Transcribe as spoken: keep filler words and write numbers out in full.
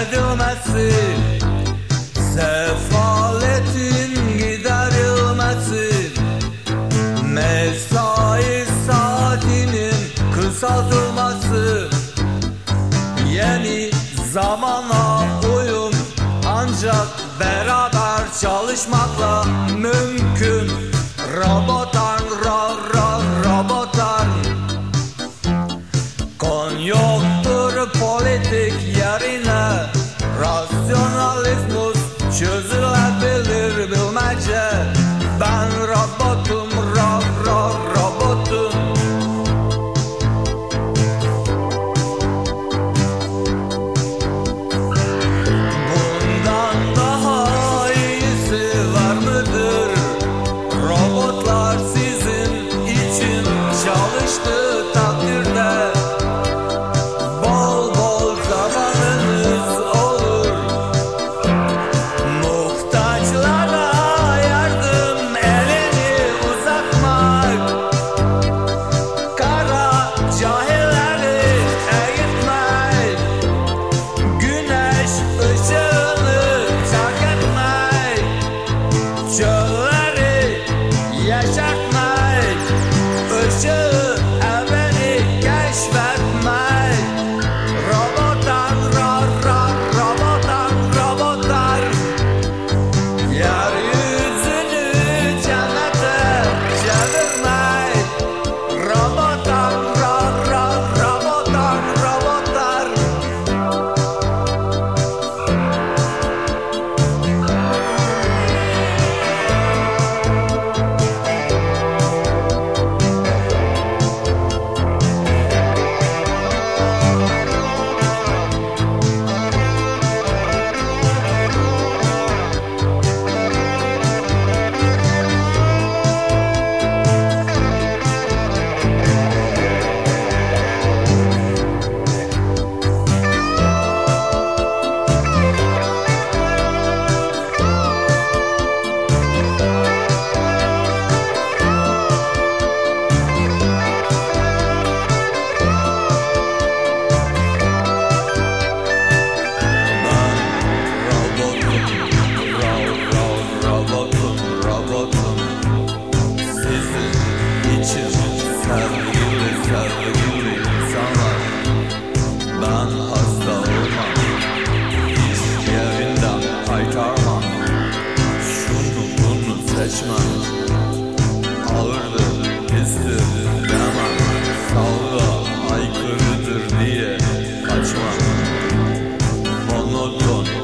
edilmesi, sefaletin giderilmesi, mesai saatinin kısaltılması, yeni zamana uyum ancak beraber çalışmakla mümkün. Robotlar, ro, ro, robotlar, konjonktür politik yerine rasyonalizmus çözülebilir bilmece. Ben robotum, ro, ro, robotum. Bundan daha iyisi var mıdır? Robotlar sizin için çalıştığı takdirde bol bol zamanınız olur. Muhtaçlara yardım elini uzatmak, kara cahilleri eğitmek, güneş ışığını terk etmek, çölleri yaşatmak, ışığı evreni keşfetmek. Robotlar, ro, ro, robotlar, robotlar, yeryüzünü cennete çevirmek. Robotlar, ro, ro, robotlar, robotlar. Robotum, robotum, sizin için sevgili sevgili insanlar. Ben hasta olmam, iş yerinden kaytarmam, şunu bunu seçmem, ağırdır pistir demem, sağlığa aykırıdır diye kaçmam. Monoton